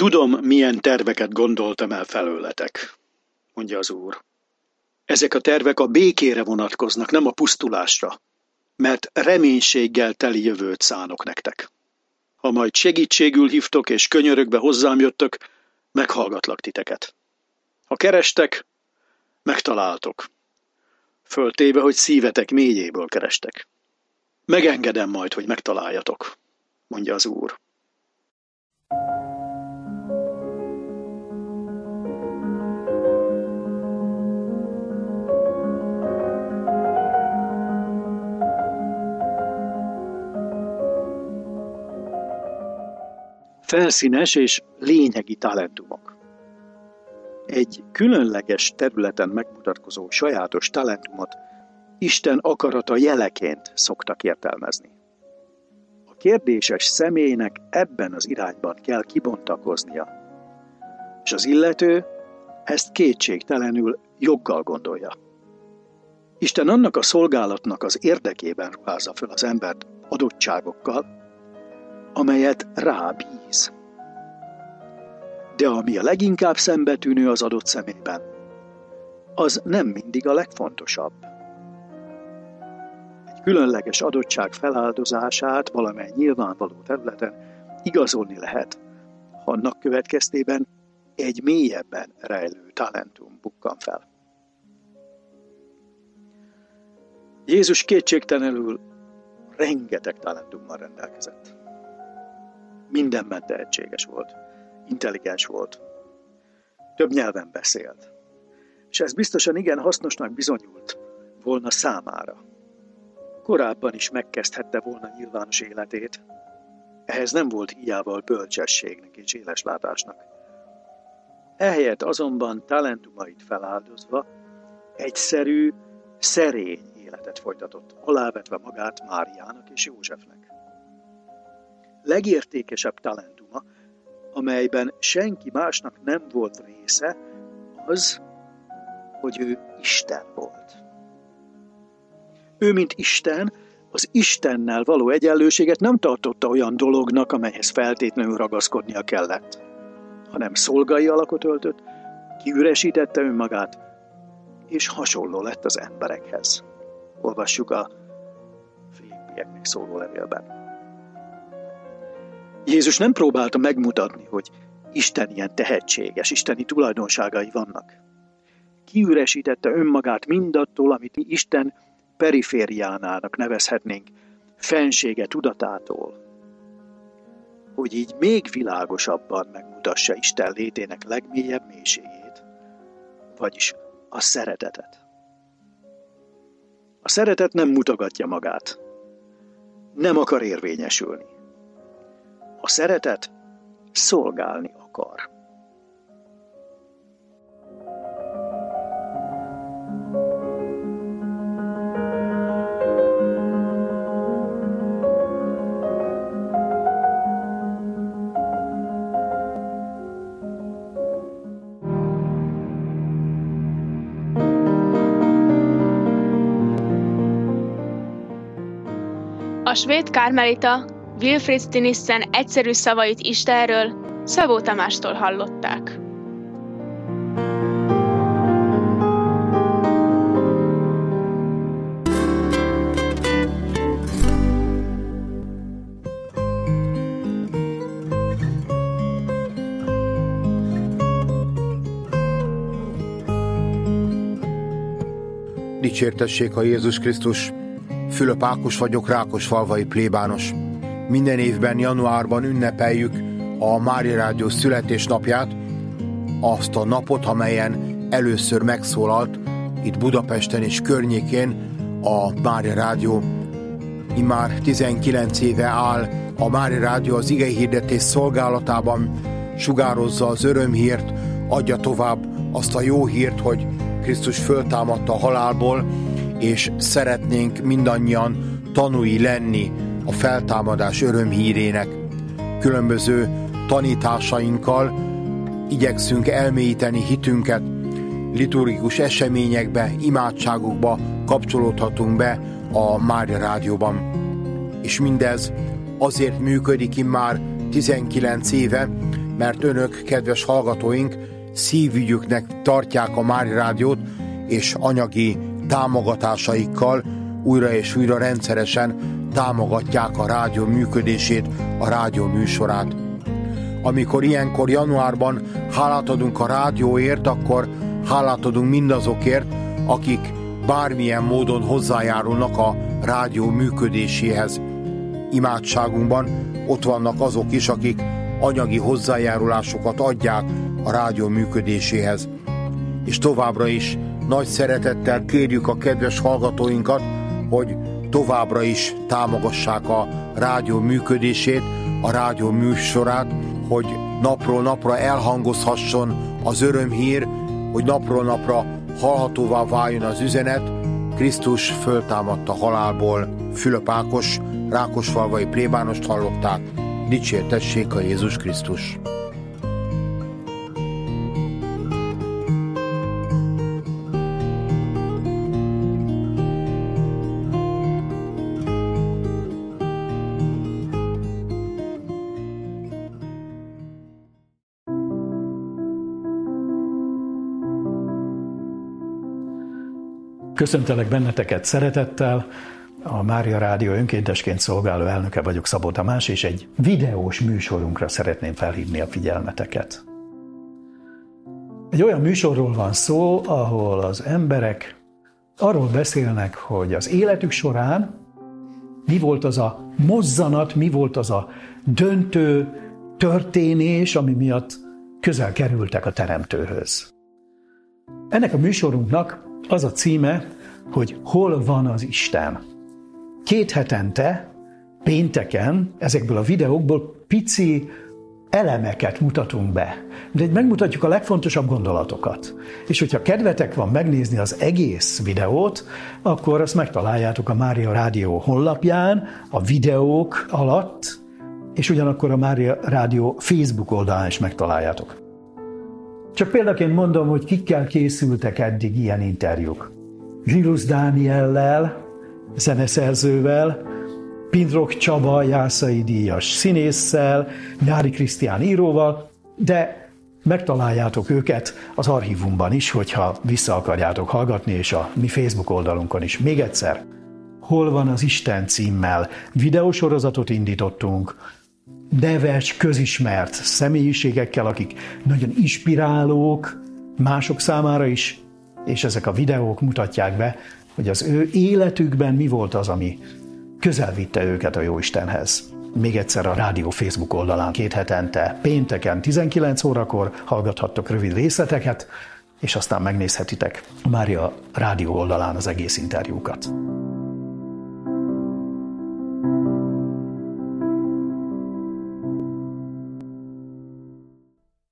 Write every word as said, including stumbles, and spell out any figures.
Tudom, milyen terveket gondoltam el felőletek, mondja az Úr. Ezek a tervek a békére vonatkoznak, nem a pusztulásra, mert reménységgel teli jövőt szánok nektek. Ha majd segítségül hívtok és könyörökbe hozzám jöttök, meghallgatlak titeket. Ha kerestek, megtaláltok. Föltéve, hogy szívetek mélyéből kerestek. Megengedem majd, hogy megtaláljatok, mondja az Úr. Felszínes és lényegi talentumok. Egy különleges területen megmutatkozó sajátos talentumot Isten akarata jeleként szoktak értelmezni. A kérdéses személynek ebben az irányban kell kibontakoznia, és az illető ezt kétségtelenül joggal gondolja. Isten annak a szolgálatnak az érdekében ruházza föl az embert adottságokkal, amelyet rábíz. De ami a leginkább szembetűnő az adott személyben, az nem mindig a legfontosabb. Egy különleges adottság feláldozását valamely nyilvánvaló területen igazolni lehet, ha annak következtében egy mélyebben rejlő talentum bukkan fel. Jézus kétségtelenül rengeteg talentummal rendelkezett. Mindenben tehetséges volt, intelligens volt, több nyelven beszélt, és ez biztosan igen hasznosnak bizonyult volna számára. Korábban is megkezdhette volna nyilvános életét, ehhez nem volt hiába bölcsességnek és éleslátásnak. Ehelyett azonban talentumait feláldozva egyszerű, szerény életet folytatott, alávetve magát Máriának és Józsefnek. Legértékesebb talentuma, amelyben senki másnak nem volt része, az, hogy ő Isten volt. Ő, mint Isten, az Istennel való egyenlőséget nem tartotta olyan dolognak, amelyhez feltétlenül ragaszkodnia kellett, hanem szolgai alakot öltött, kiüresítette önmagát, és hasonló lett az emberekhez. Olvassuk a Filippieknek szóló levélben. Jézus nem próbálta megmutatni, hogy Isten ilyen tehetséges, isteni tulajdonságai vannak. Kiüresítette önmagát mindattól, amit mi Isten perifériánának nevezhetnénk, fensége tudatától, hogy így még világosabban megmutassa Isten létének legmélyebb mélységét, vagyis a szeretetet. A szeretet nem mutogatja magát, nem akar érvényesülni. A szeretet szolgálni akar. A svéd kármelita Wilfrid Stinissen egyszerű szavait Istenről Szabó Tamástól hallották. Dicsértessék a Jézus Krisztus! Fülöp Ákos vagyok, Rákosfalvai plébános. Minden évben januárban ünnepeljük a Mária Rádió születésnapját, azt a napot, amelyen először megszólalt itt Budapesten és környékén a Mária Rádió. Immár tizenkilenc éve áll a Mária Rádió az igehirdetés szolgálatában, sugározza az örömhírt, adja tovább azt a jó hírt, hogy Krisztus föltámadta a halálból, és szeretnénk mindannyian tanúi lenni a feltámadás örömhírének. Különböző tanításainkkal igyekszünk elmélyíteni hitünket, liturgikus eseményekbe, imádságokba kapcsolódhatunk be a Mária Rádióban. És mindez azért működik immár tizenkilenc éve, mert önök, kedves hallgatóink, szívügyüknek tartják a Mária Rádiót, és anyagi támogatásaikkal újra és újra rendszeresen támogatják a rádió működését, a rádió műsorát. Amikor ilyenkor januárban hálát adunk a rádióért, akkor hálát adunk mindazokért, akik bármilyen módon hozzájárulnak a rádió működéséhez. Imádságunkban ott vannak azok is, akik anyagi hozzájárulásokat adják a rádió működéséhez. És továbbra is nagy szeretettel kérjük a kedves hallgatóinkat, hogy továbbra is támogassák a rádió működését, a rádió műsorát, hogy napról napra elhangozhasson az örömhír, hogy napról napra hallhatóvá váljon az üzenet. Krisztus föltámadt a halálból. Fülöp Ákos, rákosfalvai plébánost hallották. Dicsértessék a Jézus Krisztus! Köszöntelek benneteket szeretettel, a Mária Rádió önkéntesként szolgáló elnöke vagyok, Szabó Tamás, és egy videós műsorunkra szeretném felhívni a figyelmeteket. Egy olyan műsorról van szó, ahol az emberek arról beszélnek, hogy az életük során mi volt az a mozzanat, mi volt az a döntő történés, ami miatt közel kerültek a Teremtőhöz. Ennek a műsorunknak az a címe, hogy Hol van az Isten? Két hetente, pénteken ezekből a videókból pici elemeket mutatunk be. De megmutatjuk a legfontosabb gondolatokat. És hogyha kedvetek van megnézni az egész videót, akkor azt megtaláljátok a Mária Rádió honlapján, a videók alatt, és ugyanakkor a Mária Rádió Facebook oldalán is megtaláljátok. Csak példaként mondom, hogy kikkel készültek eddig ilyen interjúk. Zsilusz Dániellel, zeneszerzővel, Pindrok Csaba, Jászai díjas színésszel, Nyári Krisztián íróval, de megtaláljátok őket az archívumban is, hogyha vissza akarjátok hallgatni, és a mi Facebook oldalunkon is. Még egyszer, Hol van az Isten címmel videósorozatot indítottunk, neves, közismert személyiségekkel, akik nagyon inspirálók mások számára is, és ezek a videók mutatják be, hogy az ő életükben mi volt az, ami közel vitte őket a Jóistenhez. Még egyszer a rádió Facebook oldalán két hetente, pénteken tizenkilenc órakor hallgathattok rövid részleteket, és aztán megnézhetitek a Mária Rádió oldalán az egész interjúkat.